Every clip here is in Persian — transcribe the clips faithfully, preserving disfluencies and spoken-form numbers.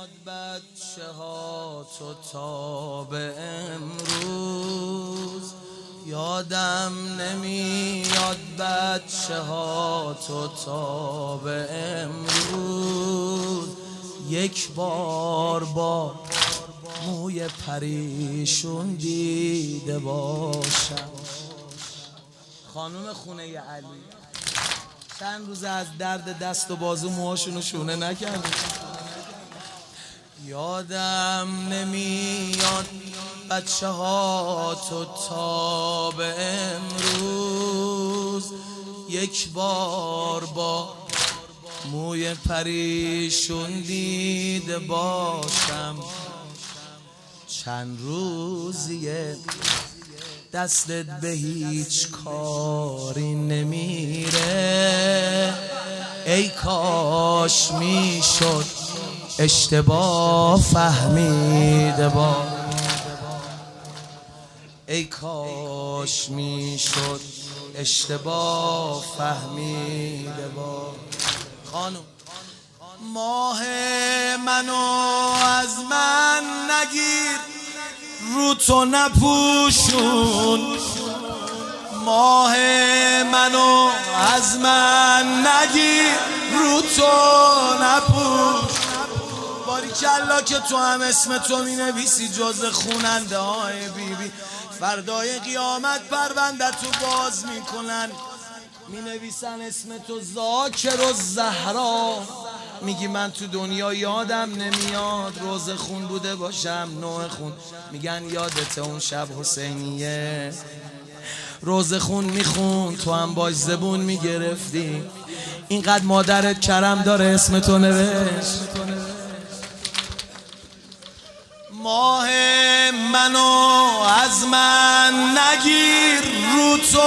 نمیاد بچه ها تو تا به امروز، یادم نمیاد بچه ها تو تا به امروز. یک بار با موی پریشون دیده باشم. خانم خونه علی چند روز از درد دست و بازو موهاشونو شونه نکردن. یادم نمیاد بچه ها تو تا به امروز، یک بار با موی پریشون دیده باشم. چند روزیه دستت به هیچ کاری نمیره، ای کاش میشد اشتباه فهمیده با، ای کاش میشد اشتباه فهمیده با. خانم ماه منو از من نگیر، رو تو نپوشون. ماه منو از من نگیر، رو تو نپوش. باریکلا که تو هم اسم تو می نویسی جز خوننده های بی بی. فردای قیامت پرونده تو باز میکنن، می نویسن اسم تو ذاکر و زهرا. میگی من تو دنیا یادم نمیاد روز خون بوده باشم، نوع خون. میگن یادت اون شب حسینیه روز خون میخون، تو هم باش زبون میگرفتی. اینقدر مادرت کرم داره اسم تو نوشت. ماه منو از من نگیر، رو تو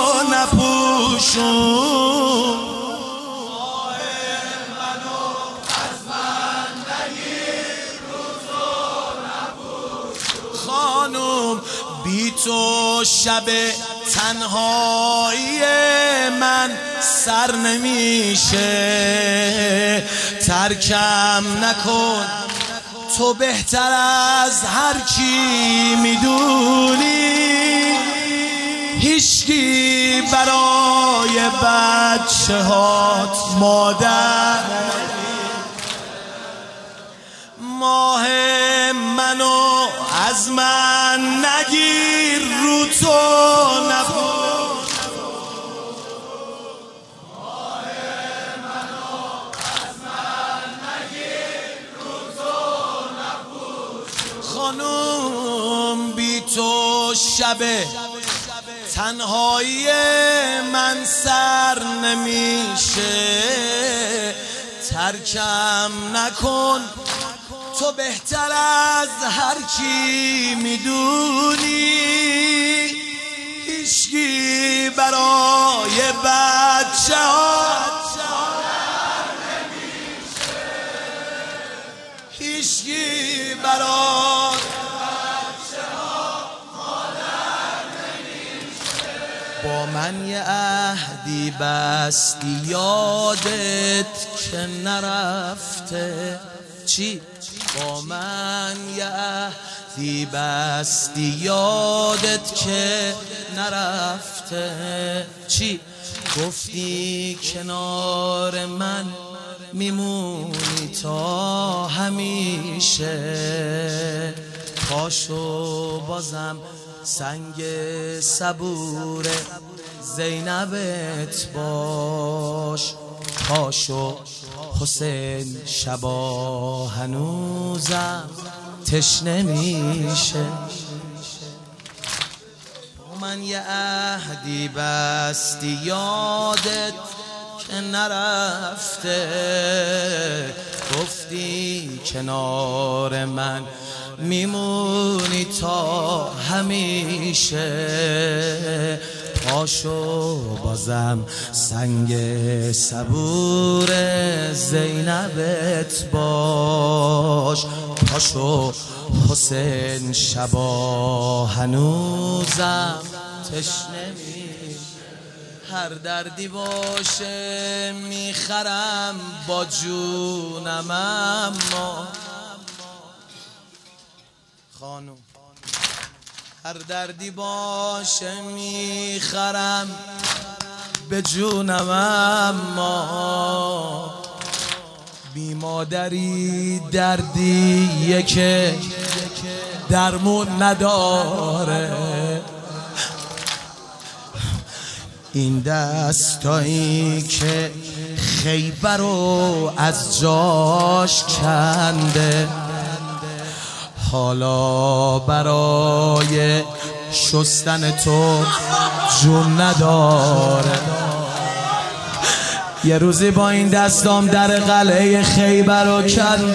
نپوشون. ماه منو از من نگیر، رو تو نپوشون. خانم بی تو شب تنهایی من سر نمیشه، ترکم نکن تو بهتر از هر کی میدونی. هیچکی برای بچه هات مادر. ماه منو از من نگیر، رو تو نپوش. ماه منو از من نگیر، رو تو نپوش. خانوم بی تو شب تنهایی من سر نمیشه، ترکم نکن تو بهتر از هر کی میدونی. هیچکی برای بچه ها نمیشه، هیچکی برای بچه ها مادر نمیشه. با من یه عهدی بستی یادت که نرفته. چی؟ با من یه عهدی بستی یادت که نرفته. چی؟ گفتی کنار من میمونی تا همیشه. پاشو بازم سنگ صبور زینبت باش. پاشو حسین شبا هنوزم تشنه میشه. من یه عهدی بستی یادت که نرفته. گفتی کنار من میمونی تا همیشه. پاشو بازم سنگ صبور زینبت باش. پاشو حسین شبا هنوزم تشنه میشه. هر دردی باشه میخرم با جونم، اما خانم هر دردی باشه میخرم به جونم، اما بی مادری دردیه که درمون نداره. این دستایی که خیبر رو از جاش کنده، حالا برای شستن تو جون نداره. یه روزی با این دستام در قلعه خیبر رو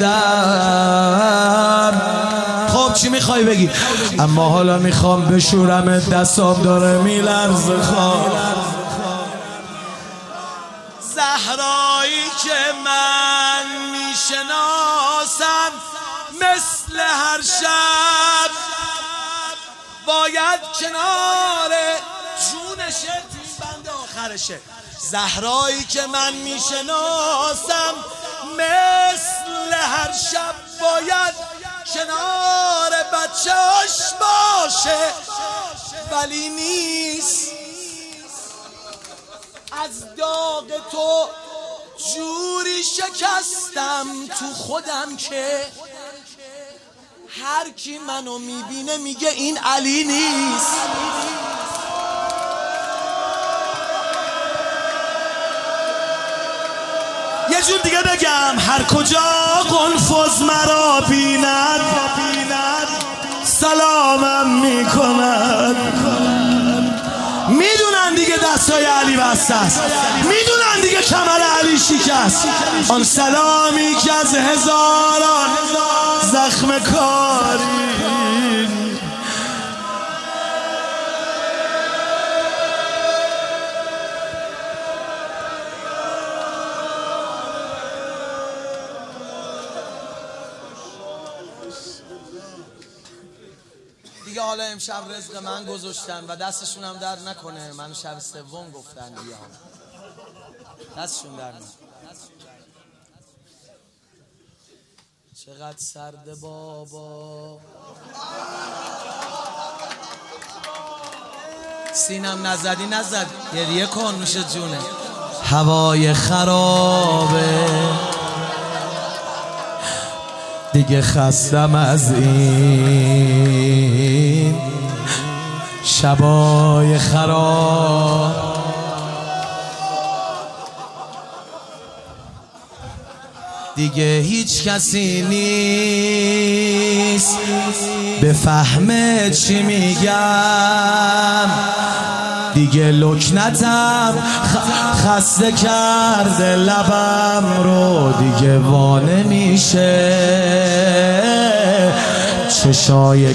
کندم. خب چی میخوای بگی؟ اما حالا میخوام بشورم، دستام داره میلرزه. خواب زهرایی که من میشناسم مثل هر شب باید کنار جونشه، توی بند آخرشه. زهرایی که من میشناسم مثل هر شب باید کنار بچه‌اش باشه، ولی نیست. از داغ تو جوری شکستم تو خودم که هر کی منو میبینه میگه این علی نیست. یه جور دیگه بگم، هر کجا قنفذ مرا بیند سلامم میکند. میدونن دیگه دستای علی بسته است، میدونن دیگه کمر علی شکست. آن سلامی که از هزاران زخم کاری دیگه. حالا امشب رزق من گذاشتن و دستشون هم در نکنه، من شب سوم گفتن دیگه دستشون در نکنه. چقدر سرده بابا، سینم نزدی نزد گریه کن میشه جونه. هوای خرابه دیگه، خستم از این شبای خراب. دیگه هیچ کسی نیست بفهمه چی میگم. دیگه لکنتم خسته کرده لبم رو، دیگه وانه میشه چشای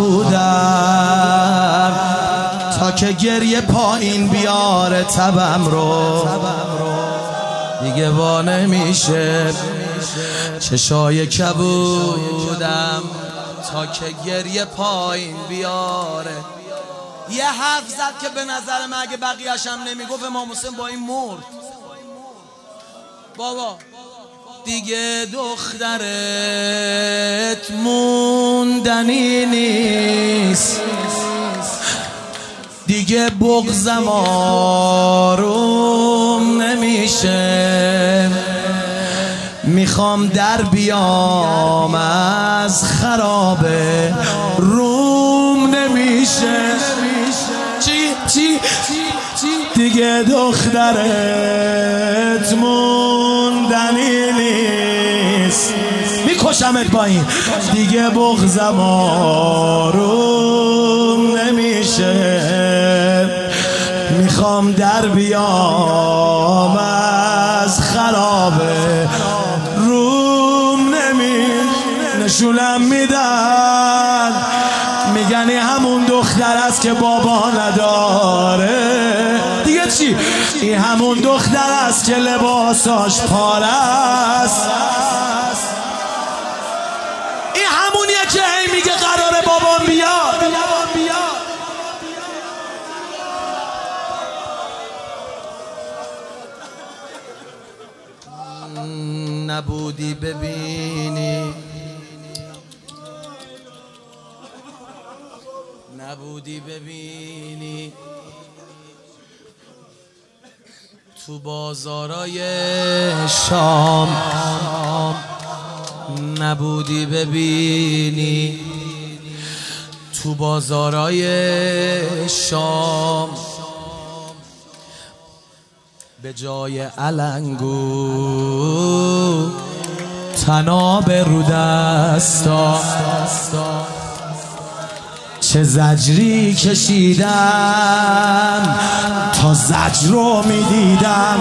کبودم تا که گریه پایین بیاره تبم رو. دیگه وانه میشه چشای کبودم تا که گریه پایین بیاره. یه حرف زد که به نظر من اگه بقیه‌اش هم نمیگفت امام حسین با این مرد. بابا دیگه دخترت موندنی نیست، دیگه بغضم آروم نمیشه. میخوام در بیام از خرابه روم نمیشه. چی چی دیگه دخترت موندنی نیست، میکشمت با این. دیگه بغضم آروم نمیشه. میخوام در بیام از خرابه روم نمیشه. نشونم میدن میگنی همون دختر است که بابا نداره. دیگه چی؟ این همون دختر است که لباساش پاره است. این همونیه که هی میگه قراره بابام بیاد. نبودی ببینی نبودی ببینی تو بازارای شام، نبودی ببینی تو بازارای شام، به جای علنگو تناب رو دستا، چه زجری کشیدم تا زجر رو میدیدم،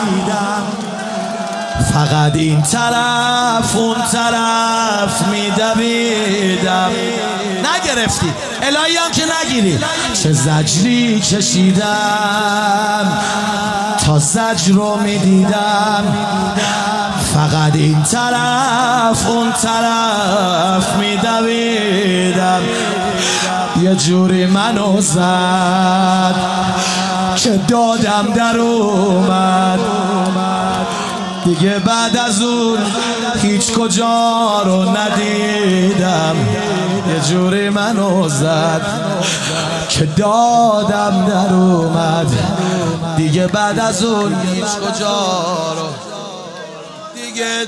فقط این طرف اون طرف میدویدم. نگرفتی الهی هم که نگیری. چه زجری کشیدم تا زجر رو میدیدم، فقط این طرف اون طرف میدویدم. یه جوری منو زد که دادم در اومد، دیگه بعد از اون هیچ کجا رو ندیدم. یه جوری منو زد که دادم در اومد، دیگه بعد از اون هیچ کجا رو. دیگه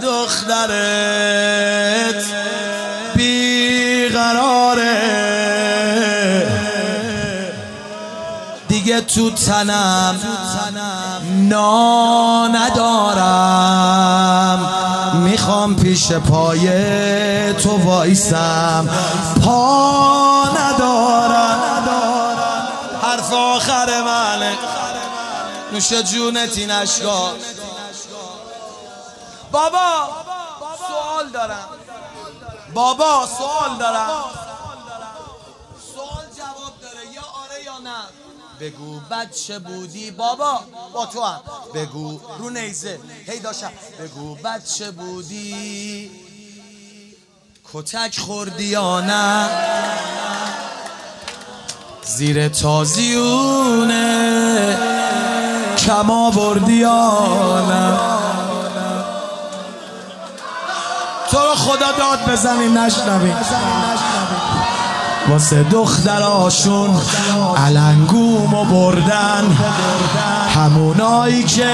دخترت بیقراره، دیگه تو تنم نا ندارم، میخوام پیش پای تو وایسم، پا ندارم. حرف آخر منه، نوش جونتی نشگاه. بابا سوال دارم، بابا سوال دارم، سوال جواب داره، یا آره یا نه. بگو بچه بودی بابا، با تو هم بگو رو نیزه هی داشتم. بگو بچه بودی کتک خوردی یا نه، زیر تازیونه کم آوردی یا نه. تو رو خدا داد بزنی نشنوی. واسه دختراشون علنگومو بردن، همونایی که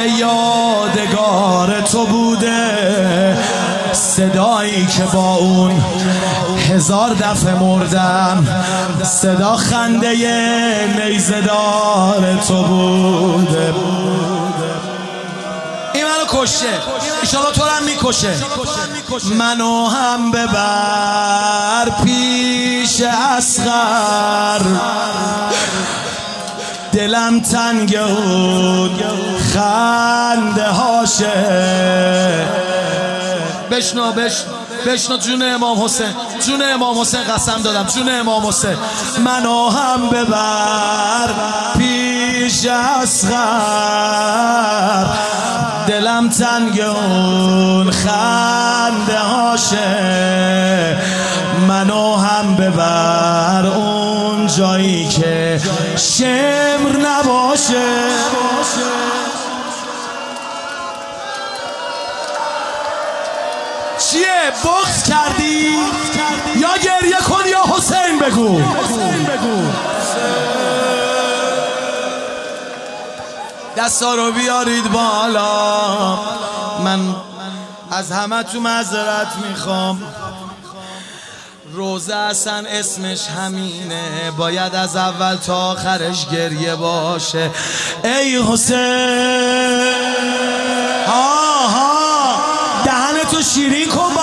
یادگار تو بوده، صدایی که با اون هزار دفعه مردم، صدا خنده نیزه‌دار تو بوده. این منو کشه، ایشالا تو رو هم میکشه. منو هم ببر پیش اصغر، دلم تنگ اون خنده هاشه. بشنو بشنو بشنو جون امام حسین، جون امام حسین قسم دادم، جون امام حسین. منو هم ببر پیش اصغر، دلم تنگ اون خنده هاشه. منو هم ببر اون جایی که شمر نباشه. چیه بغض کردی یا گریه کن یا حسین بگو. دستا رو بیارید بالا، من از همه تو معذرت میخوام. روزه اصلا اسمش همینه، باید از اول تا آخرش گریه باشه. ای حسین ها ها دهنتو شیرین کن